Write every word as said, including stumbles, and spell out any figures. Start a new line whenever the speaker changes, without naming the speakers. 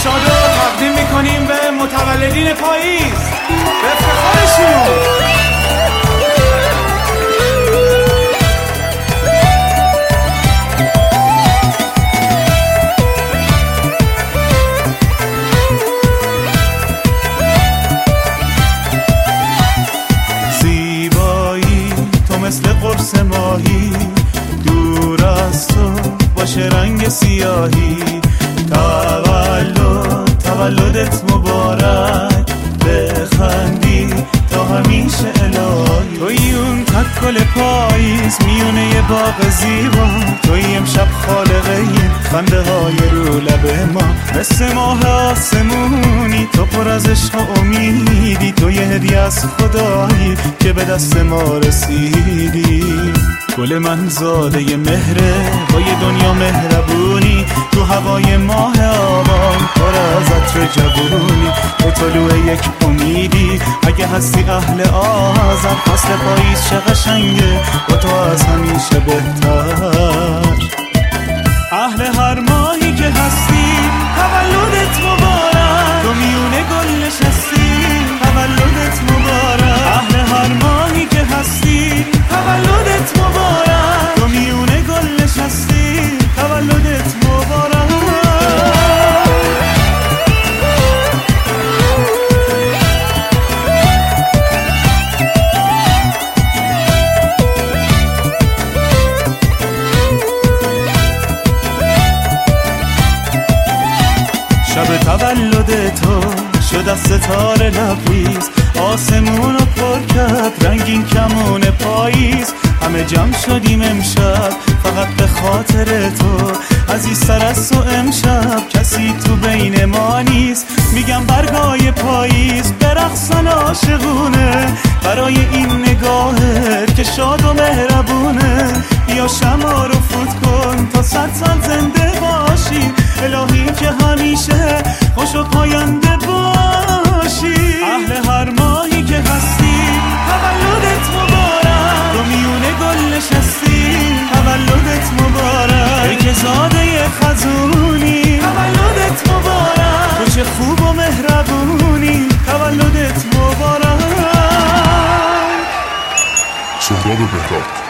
شاد رو تقدیم میکنیم به متولدین پاییز به افتخارشون.
مثل قرص ماهی دور از تو باشه رنگ سیاهی. تولد تولدت مبارک، بخندی تا همیشه الهی. توی اون تکل پاییز میونه یه باغ زیبا، توی امشب خالقه خنده های رو لب ما. مثل ماه آسمونی تو پر از عشق و امیدی، تو یه هدیه از خدایی که به دست ما رسیدی. گل من زاده ی مهره با یه دنیا مهربونی، تو هوای ماه آبان پر از عطر جوونی. تو طلوع یک امیدی اگه هستی اهل آذر، فصل پاییز چه قشنگه با تو از همیشه بهتر. اهل هر ماهی که هستی تولدت مبارک، تو میونه گل نشستی تولدت مبارک. اهل هر ماهی که هستی تولدت مبارک، تو میونه گل نشستی تولدت مبارک. شب تولد تو شد از ستاره لبریز، آسمون رو پر کرد رنگین کمون پاییز. همه جمع شدیم امشب فقط به خاطر تو، عزیزتر از تو امشب کسی تو بین ما نیست. میگم برگای پاییز برقصن عاشقونه، برای این نگاهت که شاد و مهربونه. یا شمع رو فوت کن تا صد سال زنده باشی، الهی که همیشه خوش و پاینده باشی. اهل هر ماهی که هستی تولدت مبارک، تو میونه گل نشستی تولدت مبارک. ای که زاده ی خزونی تولدت مبارک، تو چه خوب و مهربونی تولدت مبارک.
سهراب بهراد.